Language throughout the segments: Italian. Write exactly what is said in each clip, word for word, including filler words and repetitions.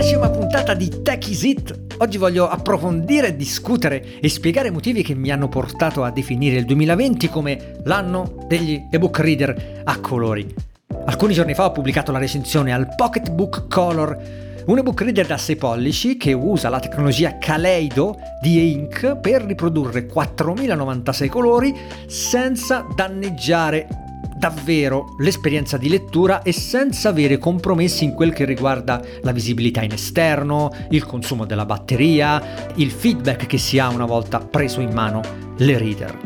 dodicesima puntata di Tech Is It. Oggi voglio approfondire, discutere e spiegare i motivi che mi hanno portato a definire il duemilaventi come l'anno degli ebook reader a colori. Alcuni giorni fa ho pubblicato la recensione al Pocketbook Color, un ebook reader da sei pollici che usa la tecnologia Kaleido di E-Ink per riprodurre quattromilanovantasei colori senza danneggiare davvero l'esperienza di lettura e senza avere compromessi in quel che riguarda la visibilità in esterno, il consumo della batteria, il feedback che si ha una volta preso in mano le reader.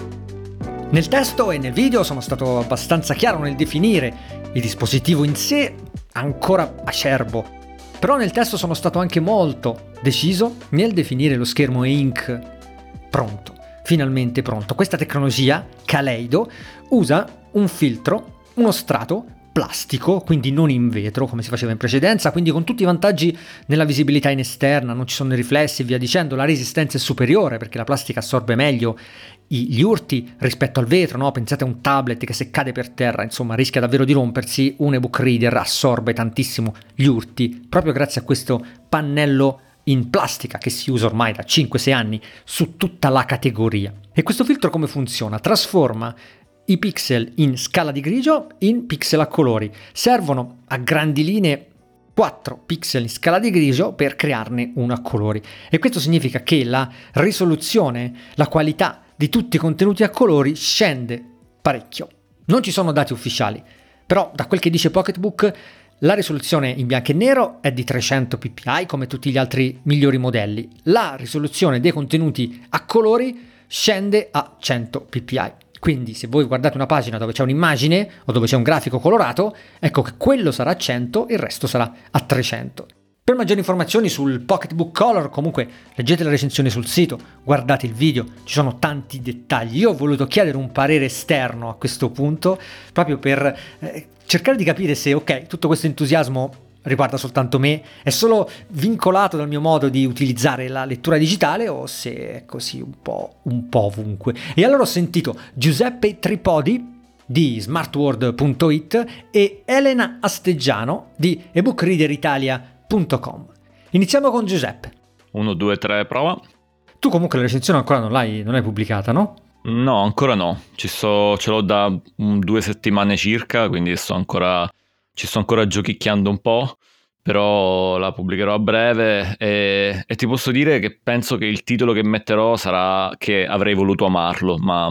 Nel testo e nel video sono stato abbastanza chiaro nel definire il dispositivo in sé, ancora acerbo. Però nel testo sono stato anche molto deciso nel definire lo schermo E-Ink pronto, finalmente pronto. Questa tecnologia, Kaleido, usa un filtro, uno strato plastico, quindi non in vetro come si faceva in precedenza, quindi con tutti i vantaggi nella visibilità in esterna, non ci sono i riflessi e via dicendo, la resistenza è superiore perché la plastica assorbe meglio gli urti rispetto al vetro, no? Pensate a un tablet che se cade per terra, insomma, rischia davvero di rompersi, un ebook reader assorbe tantissimo gli urti proprio grazie a questo pannello in plastica che si usa ormai da cinque sei anni su tutta la categoria. E questo filtro come funziona? Trasforma i pixel in scala di grigio in pixel a colori. Servono a grandi linee quattro pixel in scala di grigio per crearne uno a colori. E questo significa che la risoluzione, la qualità di tutti i contenuti a colori scende parecchio. Non ci sono dati ufficiali, però da quel che dice Pocketbook la risoluzione in bianco e nero è di trecento ppi come tutti gli altri migliori modelli. La risoluzione dei contenuti a colori scende a cento ppi. Quindi se voi guardate una pagina dove c'è un'immagine o dove c'è un grafico colorato, ecco che quello sarà a cento e il resto sarà a trecento. Per maggiori informazioni sul Pocketbook Color, comunque leggete la recensione sul sito, guardate il video, ci sono tanti dettagli. Io ho voluto chiedere un parere esterno a questo punto, proprio per eh, cercare di capire se, ok, tutto questo entusiasmo riguarda soltanto me, è solo vincolato dal mio modo di utilizzare la lettura digitale o se è così un po', un po' ovunque. E allora ho sentito Giuseppe Tripodi di smartworld punto it e Elena Asteggiano di ebook reader italia punto com. Iniziamo con Giuseppe. uno, due, tre, prova. Tu comunque la recensione ancora non l'hai, non l'hai pubblicata, no? No, ancora no. Ci sto, ce l'ho da um, due settimane circa, quindi sto ancora, ci sto ancora giochicchiando un po', però la pubblicherò a breve e, e ti posso dire che penso che il titolo che metterò sarà che avrei voluto amarlo, ma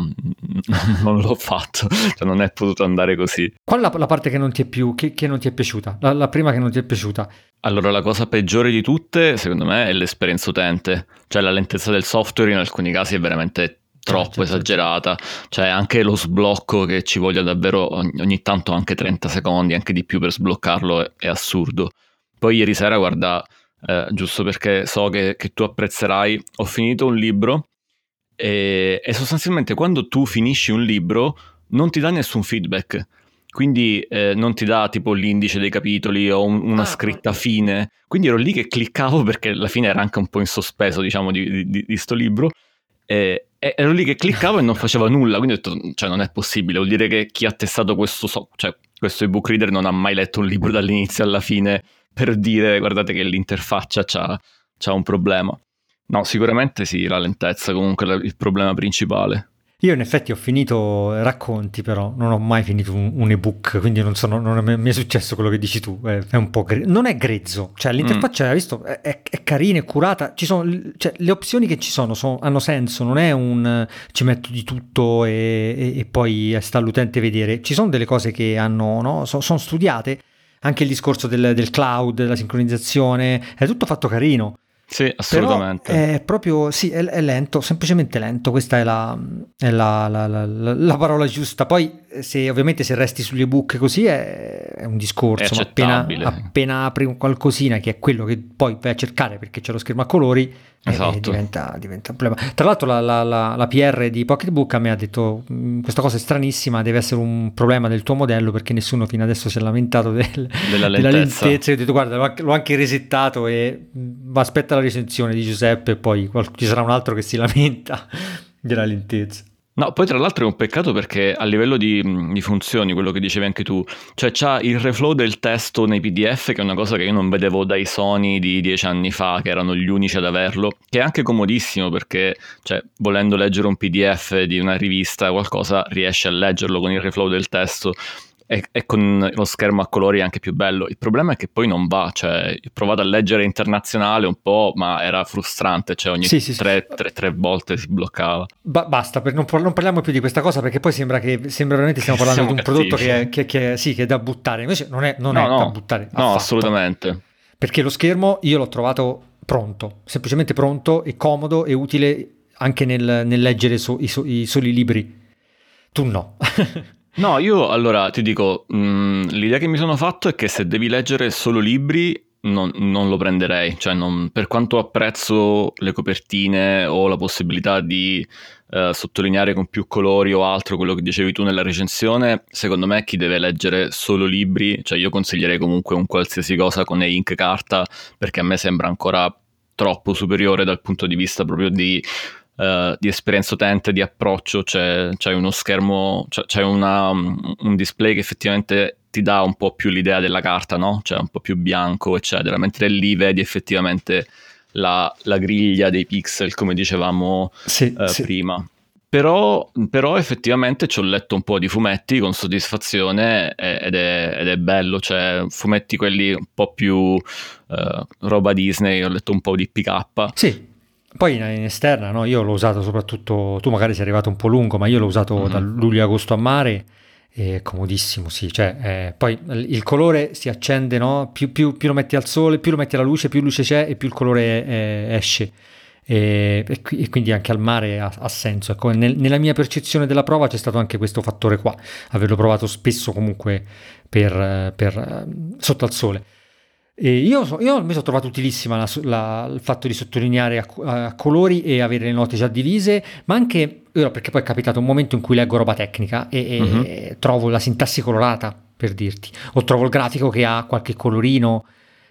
non l'ho fatto, cioè non è potuto andare così. Qual è la, la parte che non ti è più, che, che non ti è piaciuta? La, la prima che non ti è piaciuta? Allora, la cosa peggiore di tutte, secondo me, è l'esperienza utente, cioè la lentezza del software in alcuni casi è veramente troppo certo, esagerata, certo. Cioè anche lo sblocco che ci voglia davvero ogni, ogni tanto anche trenta secondi, anche di più per sbloccarlo è, è assurdo. Poi ieri sera, guarda, eh, giusto perché so che, che tu apprezzerai, ho finito un libro e, e sostanzialmente quando tu finisci un libro non ti dà nessun feedback, quindi eh, non ti dà tipo l'indice dei capitoli o un, una ah, scritta okay. fine, quindi ero lì che cliccavo perché la fine era anche un po' in sospeso, diciamo, di, di, di sto libro, e, e ero lì che cliccavo e non faceva nulla, quindi ho detto, cioè non è possibile, vuol dire che chi ha testato questo, so- cioè, questo ebook reader non ha mai letto un libro dall'inizio alla fine per dire guardate che l'interfaccia c'ha, c'ha un problema. No, sicuramente sì, la lentezza comunque è il problema principale. Io in effetti ho finito racconti, però non ho mai finito un, un ebook, quindi non, sono, non è, mi è successo quello che dici tu, è, è un po' gre- non è grezzo, cioè l'interfaccia, mm. hai visto, è, è, è carina, è curata, ci sono, cioè, le opzioni che ci sono, sono hanno senso, non è un ci metto di tutto e, e, e poi sta all'utente vedere, ci sono delle cose che hanno, no, so, sono studiate, anche il discorso del, del cloud, della sincronizzazione, è tutto fatto carino. Sì, assolutamente. Però è proprio, sì, è, è lento, semplicemente lento, questa è, la, è la, la, la, la parola giusta. Poi se ovviamente se resti sugli ebook così è, è un discorso, è ma appena, appena apri un qualcosina che è quello che poi vai a cercare perché c'è lo schermo a colori, esatto. eh, diventa, diventa un problema. Tra l'altro la, la, la, la P R di Pocketbook mi ha detto questa cosa è stranissima, deve essere un problema del tuo modello perché nessuno fino adesso si è lamentato del, della lentezza. Della lentezza. Io ho detto guarda l'ho, l'ho anche resettato e aspetta la recensione di Giuseppe e poi ci sarà un altro che si lamenta della lentezza. No, poi tra l'altro è un peccato perché a livello di, di funzioni, quello che dicevi anche tu, cioè c'ha il reflow del testo nei P D F, che è una cosa che io non vedevo dai Sony di dieci anni fa, che erano gli unici ad averlo, che è anche comodissimo perché, cioè, volendo leggere un P D F di una rivista o qualcosa, riesci a leggerlo con il reflow del testo. E, e con lo schermo a colori è anche più bello. Il problema è che poi non va, cioè ho provato a leggere internazionale un po', ma era frustrante, cioè ogni Sì, sì, sì. tre, tre, tre volte si bloccava. Ba- basta, per non, non parliamo più di questa cosa perché poi sembra che sembra veramente stiamo parlando Siamo di un cattivi. prodotto che è, che, che, sì, che è da buttare, invece non è, non No, è no, da buttare no, affatto. assolutamente. Perché lo schermo io l'ho trovato pronto, semplicemente pronto e comodo e utile anche nel, nel leggere so, i, so, i soli libri. Tu no. No, io allora ti dico, mh, l'idea che mi sono fatto è che se devi leggere solo libri non, non lo prenderei, cioè non, per quanto apprezzo le copertine o la possibilità di eh, sottolineare con più colori o altro quello che dicevi tu nella recensione, secondo me chi deve leggere solo libri, cioè io consiglierei comunque un qualsiasi cosa con e-ink carta, perché a me sembra ancora troppo superiore dal punto di vista proprio di Uh, di esperienza utente, di approccio. C'è, c'è uno schermo, c'è, c'è una, un display che effettivamente ti dà un po' più l'idea della carta, no? Cioè un po' più bianco, eccetera, mentre lì vedi effettivamente la, la griglia dei pixel, come dicevamo sì, uh, sì. prima. Però, però effettivamente ci ho letto un po' di fumetti con soddisfazione ed è, ed è bello, cioè fumetti quelli un po' più uh, roba Disney, ho letto un po' di P K. Sì. Poi in, in esterna, no? Io l'ho usato soprattutto, tu magari sei arrivato un po' lungo, ma io l'ho usato mm-hmm. da luglio-agosto a mare, è comodissimo, sì, cioè, eh, poi il colore si accende, no? Più, più, più lo metti al sole, più lo metti alla luce, più luce c'è e più il colore eh, esce. E, e, e quindi anche al mare ha, ha senso. Ecco, nel, nella mia percezione della prova c'è stato anche questo fattore qua, averlo provato spesso comunque per, per, sotto al sole. E io, so, io mi sono trovato utilissima la, la, il fatto di sottolineare a, a colori e avere le note già divise, ma anche perché poi è capitato un momento in cui leggo roba tecnica e, uh-huh. e trovo la sintassi colorata, per dirti, o trovo il grafico che ha qualche colorino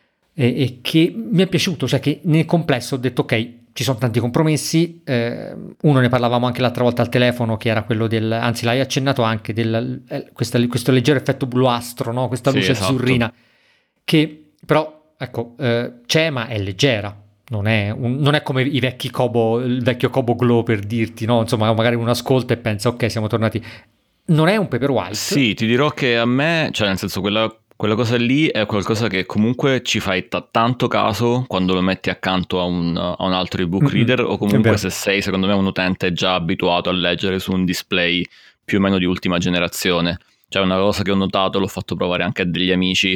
e, e che mi è piaciuto, cioè che nel complesso ho detto ok, ci sono tanti compromessi, eh, uno ne parlavamo anche l'altra volta al telefono, che era quello del, anzi l'hai accennato anche, del, eh, questa, questo leggero effetto bluastro, no? Questa sì, luce esatto. azzurrina, che però, ecco, eh, c'è ma è leggera, non è, un, non è come i vecchi Kobo, il vecchio Kobo Glow per dirti, no? Insomma, magari uno ascolta e pensa, ok, siamo tornati. Non è un Paperwhite. Sì, ti dirò che a me, cioè nel senso, quella, quella cosa lì è qualcosa che comunque ci fai t- tanto caso quando lo metti accanto a un, a un altro ebook mm-hmm. reader, o comunque se sei, secondo me, un utente già abituato a leggere su un display più o meno di ultima generazione. Cioè una cosa che ho notato, l'ho fatto provare anche a degli amici,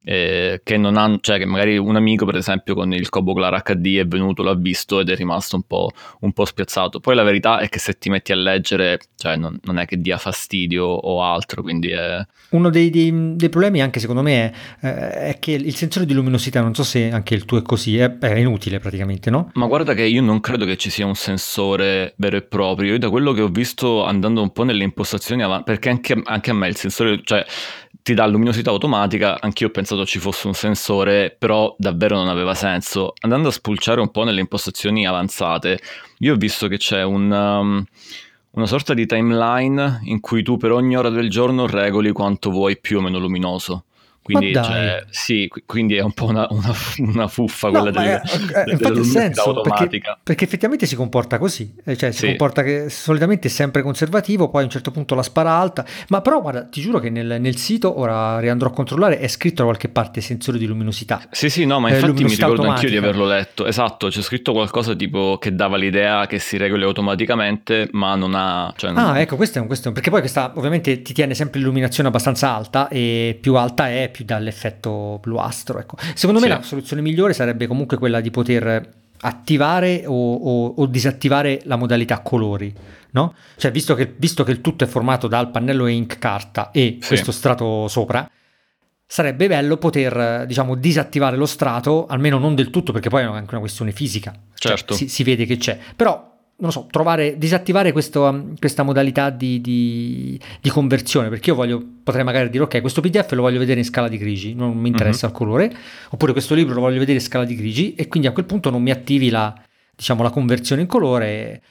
Eh, che non hanno, cioè che magari un amico per esempio con il Kobo Clar acca di è venuto, l'ha visto ed è rimasto un po', un po' spiazzato. Poi la verità è che se ti metti a leggere, cioè non, non è che dia fastidio o altro, quindi è... Uno dei, dei, dei problemi anche secondo me è, eh, è che il sensore di luminosità, non so se anche il tuo è così, è, è inutile praticamente, no? Ma guarda che io non credo che ci sia un sensore vero e proprio. Io da quello che ho visto andando un po' nelle impostazioni avanti, perché anche, anche a me il sensore, cioè ti dà luminosità automatica, anch'io ho pensato ci fosse un sensore, però davvero non aveva senso. Andando a spulciare un po' nelle impostazioni avanzate, io ho visto che c'è un, um, una sorta di timeline in cui tu per ogni ora del giorno regoli quanto vuoi più o meno luminoso. Quindi, cioè, sì, quindi è un po' una, una, una fuffa quella no, delle, è, delle della luminosità automatica. Perché, perché effettivamente si comporta così, cioè si sì. comporta che solitamente è sempre conservativo, poi a un certo punto la spara alta, ma però guarda, ti giuro che nel, nel sito, ora riandrò a controllare, è scritto da qualche parte sensore di luminosità. Sì, sì, no, ma infatti eh, mi ricordo automatica. Anch'io di averlo letto, esatto, c'è scritto qualcosa tipo che dava l'idea che si regoli automaticamente, ma non ha... Cioè non... Ah, ecco, questo è un questo, perché poi questa ovviamente ti tiene sempre l'illuminazione abbastanza alta e più alta è, più dall'effetto bluastro, ecco. Secondo me sì. La soluzione migliore sarebbe comunque quella di poter attivare o, o, o disattivare la modalità colori, no? Cioè visto che, visto che il tutto è formato dal pannello ink carta e sì. questo strato sopra, sarebbe bello poter, diciamo, disattivare lo strato, almeno non del tutto, perché poi è anche una questione fisica, certo. Cioè, si, si vede che c'è, però non lo so, trovare, disattivare questo, questa modalità di, di, di conversione, perché io voglio, potrei magari dire ok, questo P D F lo voglio vedere in scala di grigi, non mi interessa mm-hmm. il colore, oppure questo libro lo voglio vedere in scala di grigi, e quindi a quel punto non mi attivi la, diciamo, la conversione in colore.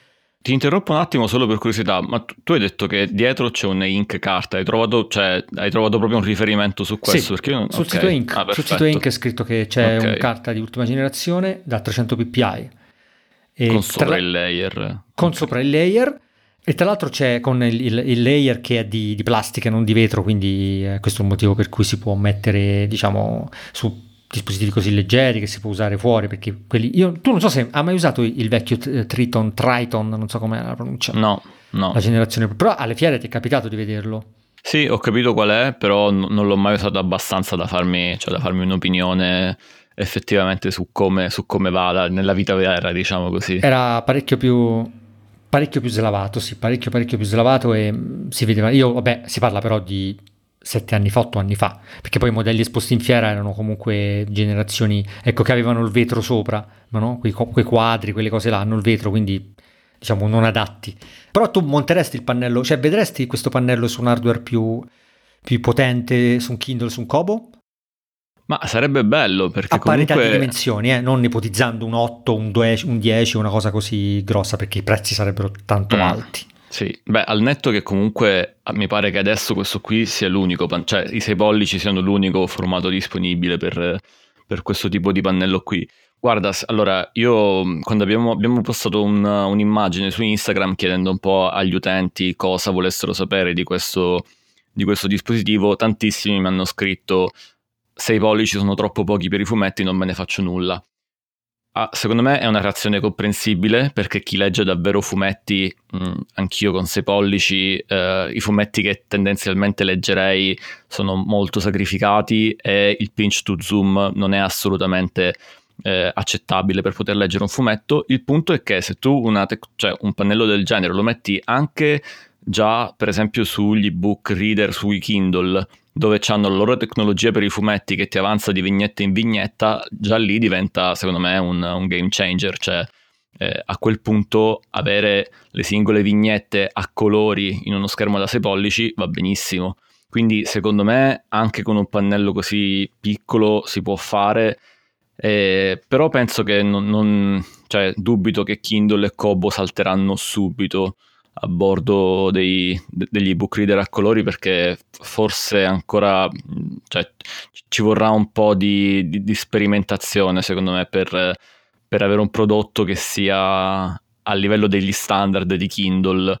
Ti interrompo un attimo solo per curiosità, ma tu, tu hai detto che dietro c'è un Ink carta, hai trovato, cioè, hai trovato proprio un riferimento su questo? Sì, Perché io non... sul, okay. sito Ink, ah, sul sito Ink è scritto che c'è okay. un carta di ultima generazione da trecento ppi. E con sopra tra... il layer. Con okay. sopra il layer, e tra l'altro c'è con il, il, il layer che è di, di plastica, non di vetro, quindi eh, questo è un motivo per cui si può mettere, diciamo, su dispositivi così leggeri che si può usare fuori, perché quelli io tu non so se hai mai usato il vecchio Triton Triton, non so come la pronuncia, no no la generazione, però alle fiere ti è capitato di vederlo? Sì, ho capito qual è, però n- non l'ho mai usato abbastanza da farmi, cioè da farmi un'opinione effettivamente su come, su come vada nella vita vera, diciamo così. Era parecchio più parecchio più slavato, sì, parecchio parecchio più slavato, e mh, si vedeva, io vabbè, si parla però di sette anni fa, otto anni fa, perché poi i modelli esposti in fiera erano comunque generazioni, ecco, che avevano il vetro sopra, no? Quei, quei quadri, quelle cose là hanno il vetro, quindi diciamo non adatti. Però tu monteresti il pannello, cioè vedresti questo pannello su un hardware più, più potente, su un Kindle, su un Kobo? Ma sarebbe bello, perché A parità comunque... di dimensioni, eh? Non ipotizzando un otto, un dieci, una cosa così grossa, perché i prezzi sarebbero tanto Mm. alti. Sì, beh, al netto che comunque mi pare che adesso questo qui sia l'unico, pan- cioè i sei pollici siano l'unico formato disponibile per, per questo tipo di pannello qui. Guarda, s- allora io mh, quando abbiamo, abbiamo postato un- un'immagine su Instagram chiedendo un po' agli utenti cosa volessero sapere di questo, di questo dispositivo, tantissimi mi hanno scritto sei pollici sono troppo pochi per i fumetti, non me ne faccio nulla. Ah, secondo me è una reazione comprensibile, perché chi legge davvero fumetti, mh, anch'io con sei pollici, eh, i fumetti che tendenzialmente leggerei sono molto sacrificati e il pinch to zoom non è assolutamente eh, accettabile per poter leggere un fumetto. Il punto è che se tu una tec- cioè un pannello del genere lo metti anche già per esempio sugli ebook reader, sui Kindle, dove hanno la loro tecnologia per i fumetti che ti avanza di vignetta in vignetta, già lì diventa secondo me un, un game changer, cioè eh, a quel punto avere le singole vignette a colori in uno schermo da sei pollici va benissimo. Quindi secondo me anche con un pannello così piccolo si può fare, eh, però penso che non, non cioè dubito che Kindle e Kobo salteranno subito a bordo dei, de- degli ebook reader a colori, perché forse ancora cioè, ci vorrà un po' di, di, di sperimentazione secondo me per, per avere un prodotto che sia a livello degli standard di Kindle,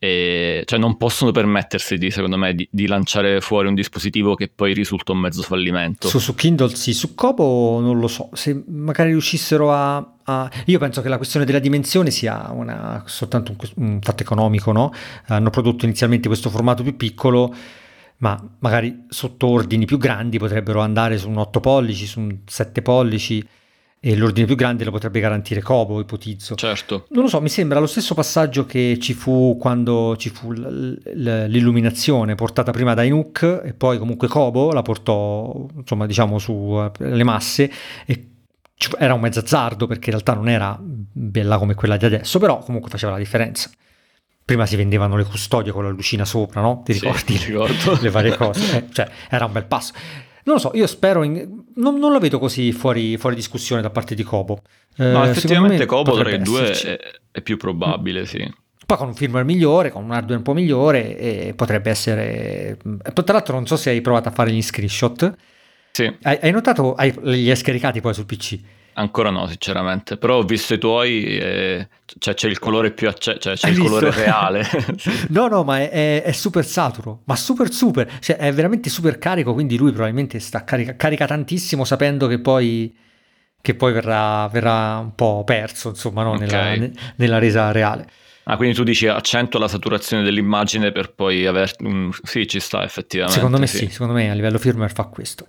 e cioè non possono permettersi di, secondo me, di, di lanciare fuori un dispositivo che poi risulta un mezzo fallimento. Su, su Kindle sì, su Kobo non lo so, se magari riuscissero a, a... Io penso che la questione della dimensione sia una, soltanto un, un fatto economico, no? Hanno prodotto inizialmente questo formato più piccolo, ma magari sotto ordini più grandi potrebbero andare su un otto pollici, su un sette pollici, e l'ordine più grande lo potrebbe garantire Kobo, ipotizzo. Certo. Non lo so, mi sembra lo stesso passaggio che ci fu quando ci fu l- l- l'illuminazione portata prima da Inuk, e poi comunque Kobo la portò, insomma, diciamo, sulle masse, e ci fu- era un mezzo azzardo, perché in realtà non era bella come quella di adesso, però comunque faceva la differenza. Prima si vendevano le custodie con la lucina sopra, no? Ti Sì, ricordi? mi ricordo. Le varie cose. Eh, cioè, era un bel passo. Non lo so, io spero, in... non, non lo vedo così fuori, fuori discussione da parte di Kobo. Eh, No, effettivamente Kobo tra potrebbe i due esserci. è, è più probabile, sì. Poi con un firmware migliore, con un hardware un po' migliore, e potrebbe essere... Tra l'altro non so se hai provato a fare gli screenshot. Sì. Hai, hai notato, hai, li hai scaricati poi sul P C? Ancora no, sinceramente, però ho visto i tuoi, e cioè c'è il colore più acceso, cioè c'è Hai il visto? colore reale. No, no, ma è, è, è super saturo, ma super super, cioè è veramente super carico, quindi lui probabilmente sta carica, carica tantissimo, sapendo che poi, che poi verrà, verrà un po' perso, insomma, no? nella, Ok. ne- nella resa reale. Ah, quindi tu dici accentua la saturazione dell'immagine per poi aver... un- Sì, ci sta effettivamente. Secondo me sì. sì, secondo me a livello firmware fa questo.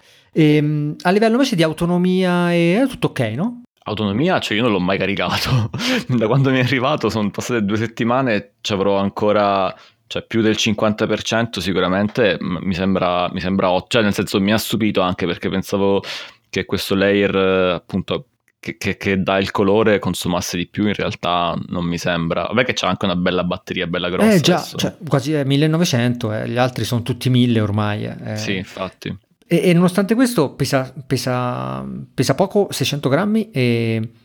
E, a livello invece di autonomia è, è tutto ok, no? Autonomia, cioè io non l'ho mai caricato. Da quando mi è arrivato sono passate due settimane, ci avrò ancora, cioè più del cinquanta per cento sicuramente, m- mi sembra, mi sembra ottimo, cioè nel senso mi ha stupito, anche perché pensavo che questo layer eh, appunto che, che- che dà il colore consumasse di più, in realtà non mi sembra. Vabbè che c'è anche una bella batteria, bella grossa Eh già, adesso. cioè, quasi è millenovecento, eh, gli altri sono tutti mille ormai. eh. Sì, infatti. E, e nonostante questo pesa, pesa, pesa poco, seicento grammi, e,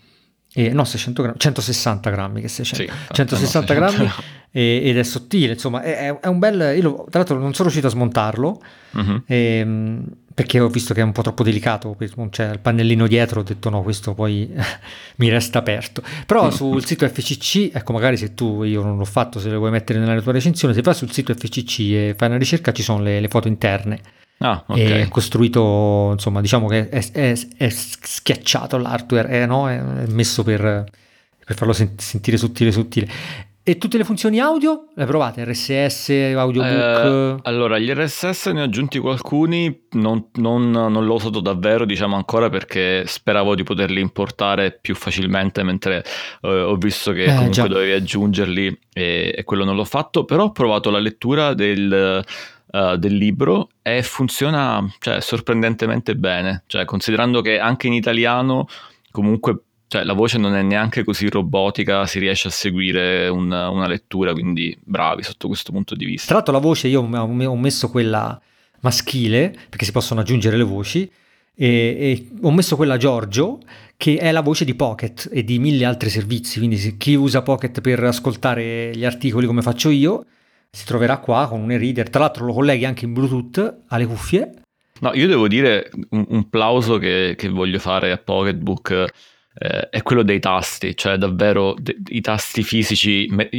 E, no, seicento grammi, centosessanta grammi, che seicento, Sì, centosessanta no, grammi e, ed è sottile, insomma, è, è un bel, io lo, tra l'altro non sono riuscito a smontarlo, mm-hmm. e, perché ho visto che è un po' troppo delicato, non c'è il pannellino dietro, ho detto no, questo poi mi resta aperto. Però mm-hmm. sul sito F C C, ecco, magari se tu, io non l'ho fatto, se le vuoi mettere nella tua recensione, se vai sul sito F C C e fai una ricerca ci sono le, le foto interne. Ah, okay. È costruito, insomma, diciamo che è, è, è schiacciato l'hardware, è, no? È messo per, per farlo sent- sentire sottile sottile. E tutte le funzioni audio le provate? R S S, audiobook? Eh, allora, gli R S S ne ho aggiunti alcuni, non, non, non l'ho usato davvero, diciamo ancora, perché speravo di poterli importare più facilmente, mentre eh, ho visto che eh, comunque già. dovevi aggiungerli e, e quello non l'ho fatto, però ho provato la lettura del... Uh, del libro e funziona, cioè, sorprendentemente bene, cioè, considerando che anche in italiano comunque, cioè, la voce non è neanche così robotica, si riesce a seguire una, una lettura, quindi bravi sotto questo punto di vista. Tra l'altro la voce io ho messo quella maschile, perché si possono aggiungere le voci, e, e ho messo quella Giorgio, che è la voce di Pocket e di mille altri servizi, quindi se chi usa Pocket per ascoltare gli articoli come faccio io si troverà qua con un e-reader, tra l'altro lo colleghi anche in Bluetooth alle cuffie. No, io devo dire un, un plauso che, che voglio fare a Pocketbook eh, è quello dei tasti, cioè davvero de- i tasti fisici me-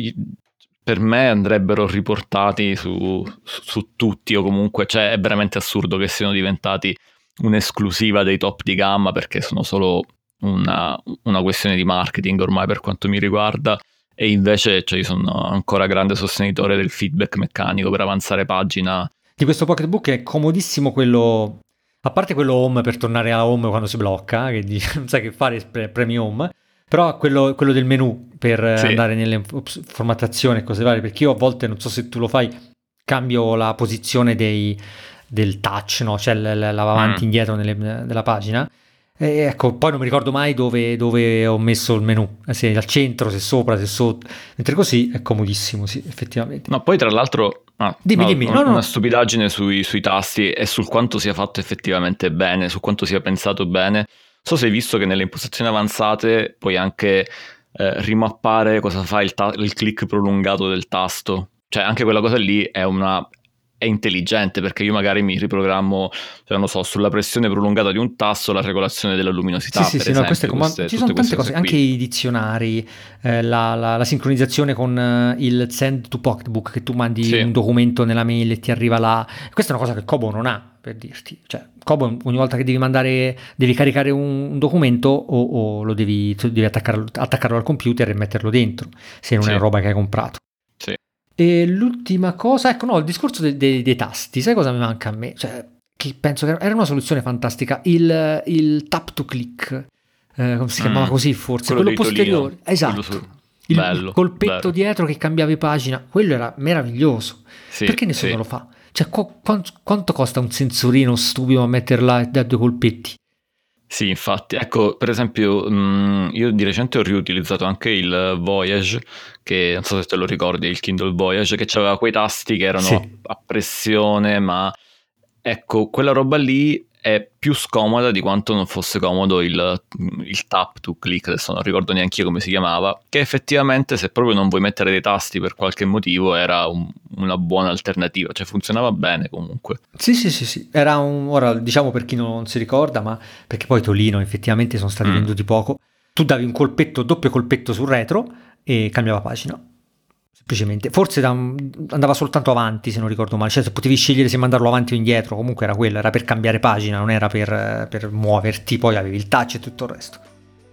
per me andrebbero riportati su, su, su tutti, o comunque, cioè è veramente assurdo che siano diventati un'esclusiva dei top di gamma, perché sono solo una, una questione di marketing ormai per quanto mi riguarda. E invece, cioè, io sono ancora grande sostenitore del feedback meccanico per avanzare pagina. Di questo Pocketbook è comodissimo quello, a parte quello home per tornare a home quando si blocca, che dice, non sai che fare, premi home, però quello, quello del menu per sì. andare nelle formattazioni e cose varie, perché io a volte, non so se tu lo fai, cambio la posizione dei, del touch, no? Cioè la, la avanti e mm. indietro nelle, nella pagina. E ecco, poi non mi ricordo mai dove, dove ho messo il menu, se al centro, se sopra, se sotto, mentre così è comodissimo, sì, effettivamente. No, poi tra l'altro, ah, dimmi, no, dimmi, no, no, no. una stupidaggine sui, sui tasti e sul quanto sia fatto effettivamente bene, su quanto sia pensato bene. Non so se hai visto che nelle impostazioni avanzate puoi anche eh, rimappare cosa fa il, ta- il click prolungato del tasto, cioè anche quella cosa lì è una... è intelligente, perché io magari mi riprogrammo, cioè non so, sulla pressione prolungata di un tasto la regolazione della luminosità. Sì, per sì, esempio, no, queste comand- queste, ci sono tante cose, cose anche i dizionari, eh, la, la, la sincronizzazione con eh, il send to Pocketbook, che tu mandi sì. un documento nella mail e ti arriva là. Questa è una cosa che Kobo non ha, per dirti. Cioè, Kobo ogni volta che devi mandare, devi caricare un, un documento o, o lo devi, devi attaccarlo, attaccarlo al computer e metterlo dentro, se non sì. è roba che hai comprato. Sì. E l'ultima cosa, ecco, no, il discorso dei, dei, dei tasti, sai cosa mi manca a me? Cioè, che penso che era una soluzione fantastica, il, il tap to click, eh, come si chiamava mm, così forse, quello, quello posteriore, esatto, quello su... il bello, colpetto bello. dietro che cambiavi pagina, quello era meraviglioso, sì, perché nessuno sì. lo fa? Cioè, qu- quanto, quanto costa un sensorino stupido a metterla da due colpetti? Sì, infatti, ecco, per esempio, mh, io di recente ho riutilizzato anche il Voyage, che non so se te lo ricordi, il Kindle Voyage, che aveva quei tasti che erano sì. a, a pressione, ma ecco, quella roba lì è più scomoda di quanto non fosse comodo il, il tap to click, adesso non ricordo neanche io come si chiamava, che effettivamente se proprio non vuoi mettere dei tasti per qualche motivo era un, una buona alternativa, cioè funzionava bene comunque. Sì, sì, sì, sì, era un, ora diciamo per chi non si ricorda, ma perché poi Tolino effettivamente sono stati mm. venduti poco, tu davi un colpetto, doppio colpetto sul retro e cambiava pagina. Semplicemente, forse da, andava soltanto avanti se non ricordo male, cioè se potevi scegliere se mandarlo avanti o indietro, comunque era quello, era per cambiare pagina, non era per, per muoverti, poi avevi il touch e tutto il resto.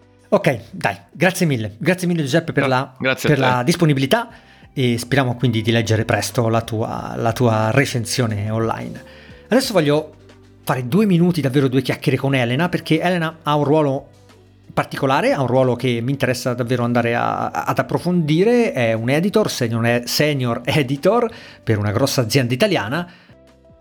Ok, dai, grazie mille, grazie mille Giuseppe per, la, per la disponibilità e speriamo quindi di leggere presto la tua, la tua recensione online. Adesso voglio fare due minuti, davvero due chiacchiere con Elena, perché Elena ha un ruolo particolare, ha un ruolo che mi interessa davvero andare a, a, ad approfondire, è un editor, senior, senior editor per una grossa azienda italiana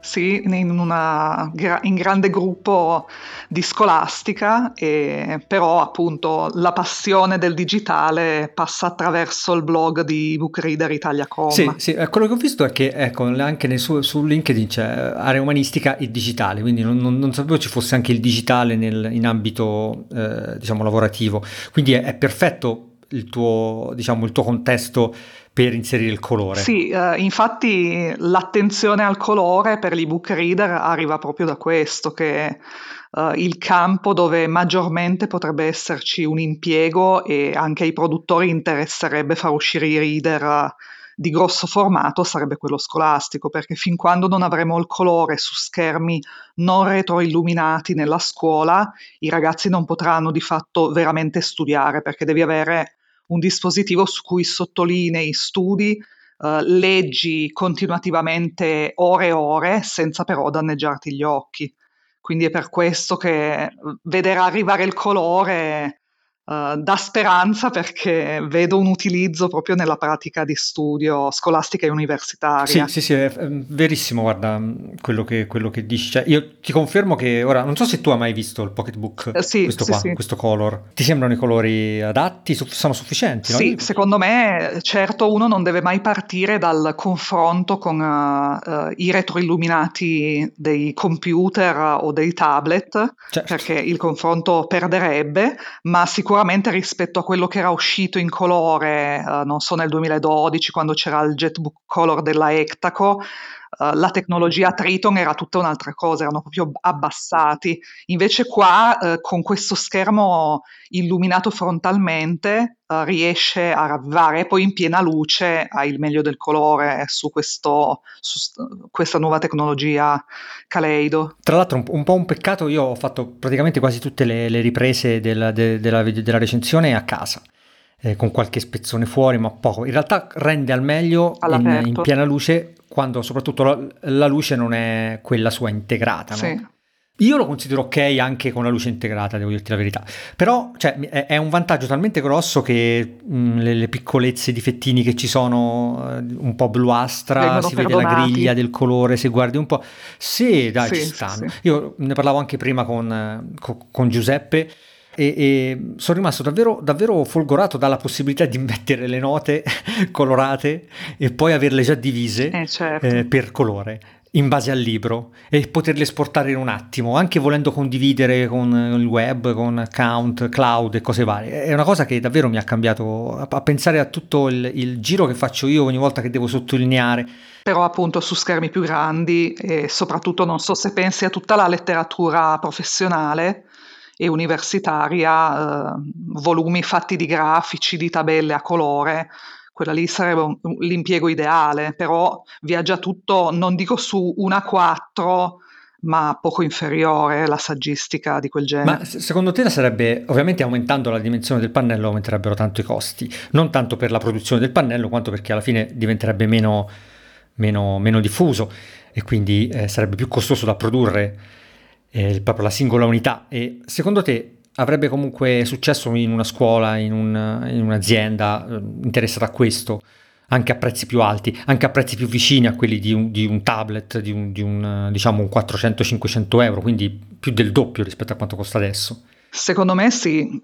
sì, in, una, in grande gruppo di scolastica, e però appunto la passione del digitale passa attraverso il blog di Ebook Reader Italia punto com. Sì, sì, eh, quello che ho visto è che ecco, anche nel suo, su LinkedIn c'è area umanistica e digitale, quindi non, non- non sapevo ci fosse anche il digitale nel- in ambito eh, diciamo lavorativo, quindi è, è perfetto il tuo, diciamo, il tuo contesto per inserire il colore. Sì, eh, infatti l'attenzione al colore per l'ebook reader arriva proprio da questo, che è eh, il campo dove maggiormente potrebbe esserci un impiego, e anche ai produttori interesserebbe far uscire i reader eh, di grosso formato, sarebbe quello scolastico, perché fin quando non avremo il colore su schermi non retroilluminati nella scuola, i ragazzi non potranno di fatto veramente studiare, perché devi avere un dispositivo su cui sottolinei, studi, Uh, leggi continuativamente ore e ore senza però danneggiarti gli occhi. Quindi è per questo che vedere arrivare il colore uh, dà speranza, perché vedo un utilizzo proprio nella pratica di studio scolastica e Sì, universitaria. sì, sì, è è verissimo, guarda, mh, quello che, quello che dici. Cioè, io ti confermo che ora, non so se tu hai mai visto il Pocketbook, Eh, sì, questo sì, qua, sì. questo color. Ti sembrano i colori adatti? Su- sono sufficienti, no? Sì, Io- secondo me, certo, uno non deve mai partire dal confronto con eh, eh, i retroilluminati dei computer o dei tablet, certo. perché il confronto perderebbe, ma sicuramente rispetto a quello che era uscito in colore, eh, non so, nel duemiladodici, quando c'era il Jetbook Color della Ectaco, eh, la tecnologia Triton era tutta un'altra cosa, erano proprio abbassati. Invece qua, eh, con questo schermo illuminato frontalmente, eh, riesce a ravvivare, e poi in piena luce hai il meglio del colore su, questo, su st- questa nuova tecnologia Kaleido. Tra l'altro un, un po' un peccato, io ho fatto praticamente quasi tutte le, le riprese della, de- della, della recensione a casa, eh, con qualche spezzone fuori, ma poco. In realtà rende al meglio in, in All'aperto. piena luce, quando soprattutto la, la luce non è quella sua integrata, no? Sì. Io lo considero ok anche con la luce integrata, devo dirti la verità. Però cioè, è, è un vantaggio talmente grosso che mh, le, le piccolezze, i difettini che ci sono, eh, un po' bluastra, Vengono si vede la griglia perdonati. del colore, se guardi un po'. Sì, dai, ci Sì, sì, stanno. sì. Io ne parlavo anche prima con, eh, co- con Giuseppe e, e sono rimasto davvero, davvero folgorato dalla possibilità di mettere le note colorate e poi averle già divise Eh, certo. eh, per colore in base al libro e poterle esportare in un attimo, anche volendo condividere con il web, con account, cloud e cose varie. È una cosa che davvero mi ha cambiato a, a pensare a tutto il, il giro che faccio io ogni volta che devo sottolineare. Però appunto su schermi più grandi, e soprattutto non so se pensi a tutta la letteratura professionale e universitaria, eh, volumi fatti di grafici, di tabelle a colore, quella lì sarebbe un- un- l'impiego ideale, però viaggia tutto, non dico su una a quattro, ma poco inferiore la saggistica di quel Ma genere. se- secondo te sarebbe, ovviamente aumentando la dimensione del pannello aumenterebbero tanto i costi, non tanto per la produzione del pannello quanto perché alla fine diventerebbe meno, meno, meno diffuso e quindi eh, sarebbe più costoso da produrre eh, proprio la singola unità. E secondo te avrebbe comunque successo in una scuola, in, un- in un'azienda eh, interessata a questo, anche a prezzi più alti, anche a prezzi più vicini a quelli di un, di un tablet, di un, di un, eh, diciamo un quattrocento cinquecento euro, quindi più del doppio rispetto a quanto costa adesso? Secondo me sì,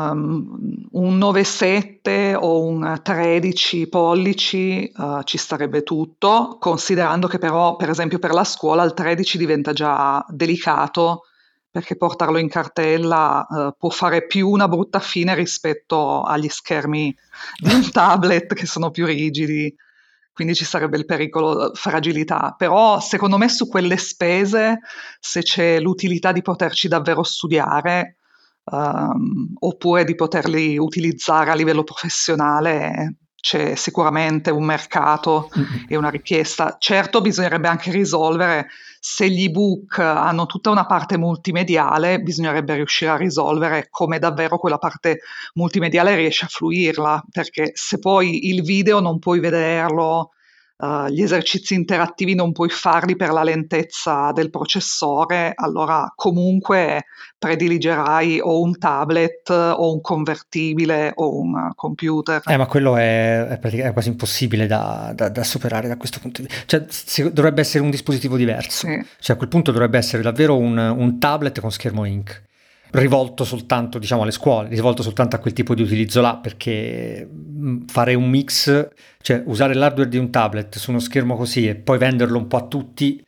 ehm, un nove sette o un tredici pollici eh, ci starebbe tutto, considerando che però, per esempio, per la scuola il tredici diventa già delicato, perché portarlo in cartella eh, può fare più una brutta fine rispetto agli schermi di un tablet, che sono più rigidi, quindi ci sarebbe il pericolo fragilità. Però secondo me su quelle spese, se c'è l'utilità di poterci davvero studiare, ehm, oppure di poterli utilizzare a livello professionale, c'è sicuramente un mercato e una richiesta. Certo, bisognerebbe anche risolvere, se gli ebook hanno tutta una parte multimediale, bisognerebbe riuscire a risolvere come davvero quella parte multimediale riesce a fluirla, perché se poi il video non puoi vederlo uh, gli esercizi interattivi non puoi farli per la lentezza del processore, allora comunque prediligerai o un tablet o un convertibile o un computer. Eh, ma quello è, è, pratic- è quasi impossibile da, da, da superare da questo punto di vista. Cioè, si- dovrebbe essere un dispositivo diverso. Sì. Cioè, a quel punto dovrebbe essere davvero un, un tablet con schermo ink, rivolto soltanto, diciamo, alle scuole, rivolto soltanto a quel tipo di utilizzo là, perché mh, fare un mix, cioè usare l'hardware di un tablet su uno schermo così e poi venderlo un po' a tutti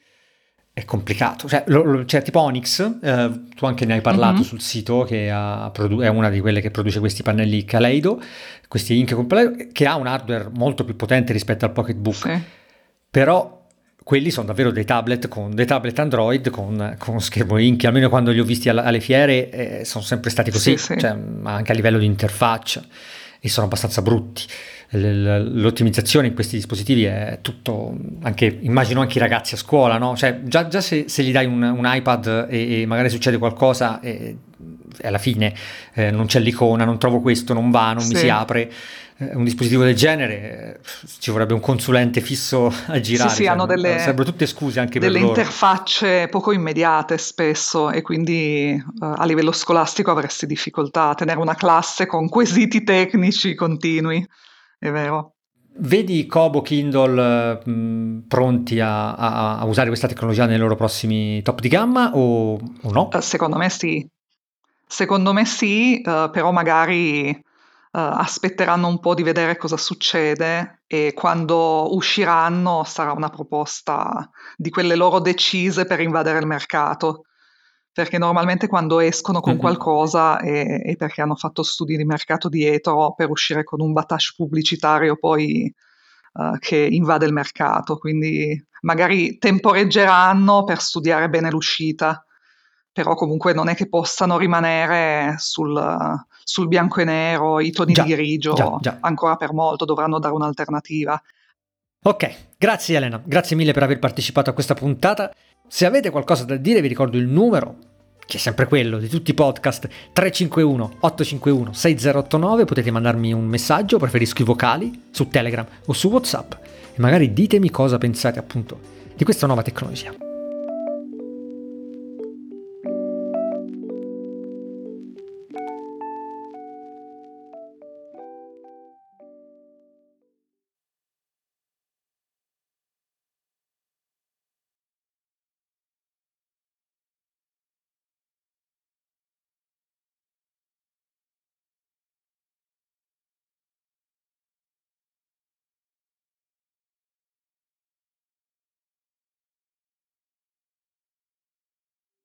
è complicato. Cioè, lo, lo, cioè tipo Onyx, eh, tu anche ne hai parlato Mhm. sul sito, che ha, produ- è una di quelle che produce questi pannelli Kaleido, questi ink completo, che ha un hardware molto più potente rispetto al Pocketbook, Sì. però quelli sono davvero dei tablet con dei tablet Android con, con schermo ink, almeno quando li ho visti alla- alle fiere eh, sono sempre stati così, Sì, sì. cioè, ma anche a livello di interfaccia, e sono abbastanza brutti. L- l- L'ottimizzazione in questi dispositivi è tutto, anche, immagino anche i ragazzi a scuola, no? Cioè, già, già se, se gli dai un, un iPad e, e magari succede qualcosa e alla fine eh, non c'è l'icona, non trovo questo, non va, non mi Sì. si apre. Eh, un dispositivo del genere, eh, ci vorrebbe un consulente fisso a Sì, girare, sì, cioè, hanno non- delle, sarebbero tutte scuse anche per delle loro. interfacce poco immediate spesso e quindi eh, a livello scolastico avresti difficoltà a tenere una classe con quesiti tecnici continui, è vero. Vedi Kobo, Kindle eh, mh, pronti a, a- a usare questa tecnologia nei loro prossimi top di gamma o, o no? Eh, secondo me sì, secondo me sì, eh, però magari eh, aspetteranno un po' di vedere cosa succede e quando usciranno sarà una proposta di quelle loro decise per invadere il mercato. Perché normalmente quando escono con Mhm. qualcosa è, è perché hanno fatto studi di mercato dietro per uscire con un battage pubblicitario poi eh, che invade il mercato. Quindi magari temporeggeranno per studiare bene l'uscita, però comunque non è che possano rimanere sul, sul bianco e nero, i toni di Già, già, grigio già. ancora per molto, dovranno dare un'alternativa. Ok, grazie Elena, grazie mille per aver partecipato a questa puntata. Se avete qualcosa da dire vi ricordo il numero, che è sempre quello di tutti i podcast, tre cinque uno otto cinque uno sei zero otto nove, potete mandarmi un messaggio, preferisco i vocali, su Telegram o su WhatsApp, e magari ditemi cosa pensate appunto di questa nuova tecnologia.